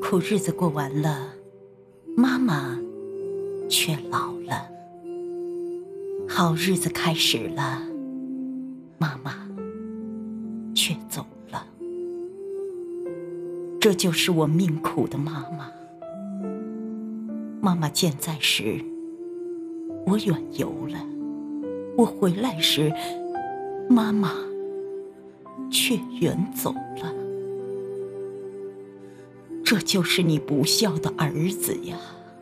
苦日子过完了，妈妈却老了；好日子开始了，妈妈却走了。这就是我命苦的妈妈。妈妈健在时，我远游了；我回来时，妈妈却远走了。这就是你不孝的儿子呀！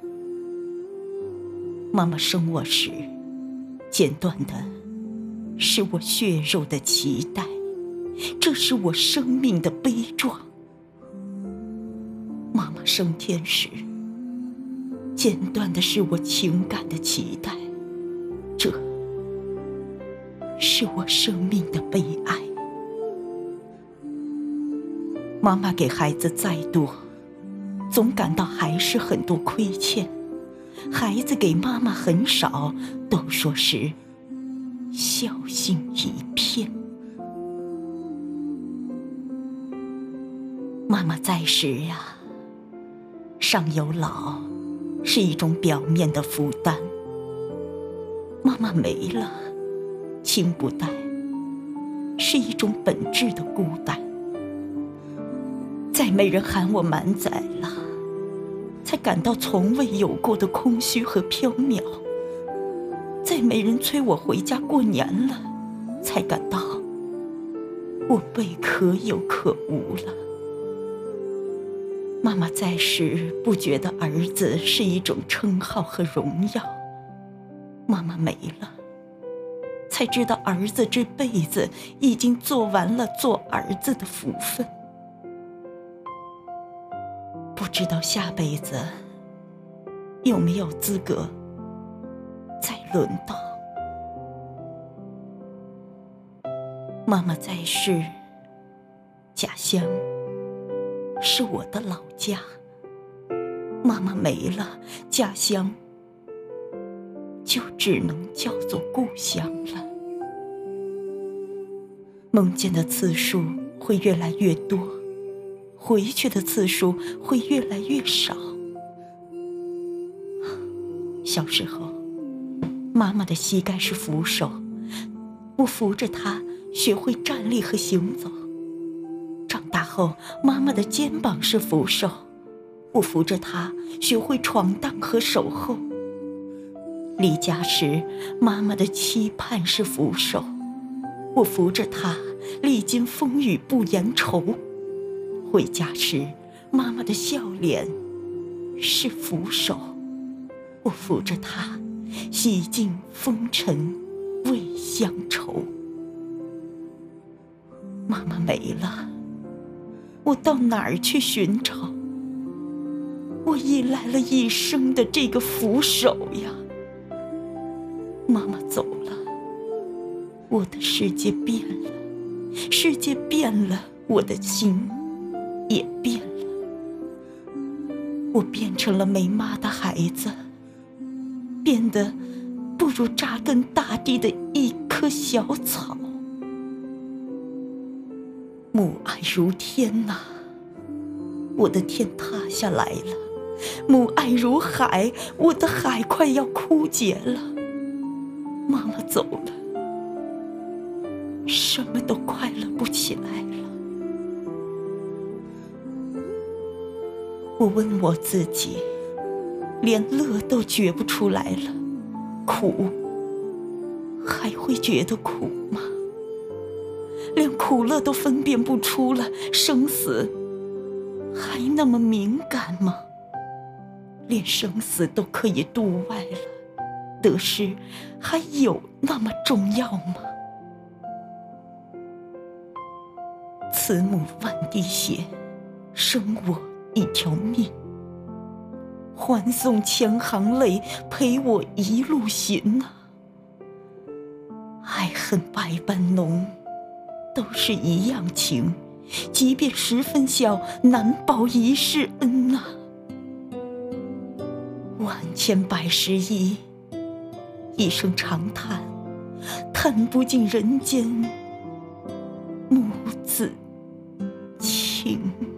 妈妈生我时，剪断的是我血肉的脐带，这是我生命的悲壮。妈妈升天时，剪断的是我情感的脐带，这是我生命的悲哀。妈妈给孩子再多，总感到还是很多亏欠；孩子给妈妈很少，都说是孝心一片。妈妈在时呀，上有老是一种表面的负担；妈妈没了，轻不待是一种本质的孤单。再没人喊我满载了，才感到从未有过的空虚和缥缈；再没人催我回家过年了，才感到我被可有可无了。妈妈在时，不觉得儿子是一种称号和荣耀；妈妈没了，才知道儿子这辈子已经做完了做儿子的福分。不知道下辈子有没有资格再轮到。妈妈在世，家乡是我的老家；妈妈没了，家乡就只能叫做故乡了。梦见的次数会越来越多，回去的次数会越来越少。小时候，妈妈的膝盖是扶手，我扶着她学会站立和行走；长大后，妈妈的肩膀是扶手，我扶着她学会闯荡和守候；离家时，妈妈的期盼是扶手，我扶着她历经风雨不言愁；回家时，妈妈的笑脸是扶手，我扶着她洗尽风尘未乡愁。妈妈没了，我到哪儿去寻找我依赖了一生的这个扶手呀？妈妈走了，我的世界变了，世界变了，我的心也变了。我变成了没妈的孩子，变得不如扎根大地的一棵小草。母爱如天哪，我的天塌下来了；母爱如海，我的海快要枯竭了。妈妈走了，什么都快乐不起来了。我问我自己，连乐都觉不出来了，苦还会觉得苦吗？连苦乐都分辨不出了，生死还那么敏感吗？连生死都可以度外了，得失还有那么重要吗？慈母万滴血，生我一条命；欢送千行泪，陪我一路行啊。爱恨百般浓，都是一样情，即便十分孝，难报一世恩啊。万千百十亿，一声长叹，叹不尽人间母子情。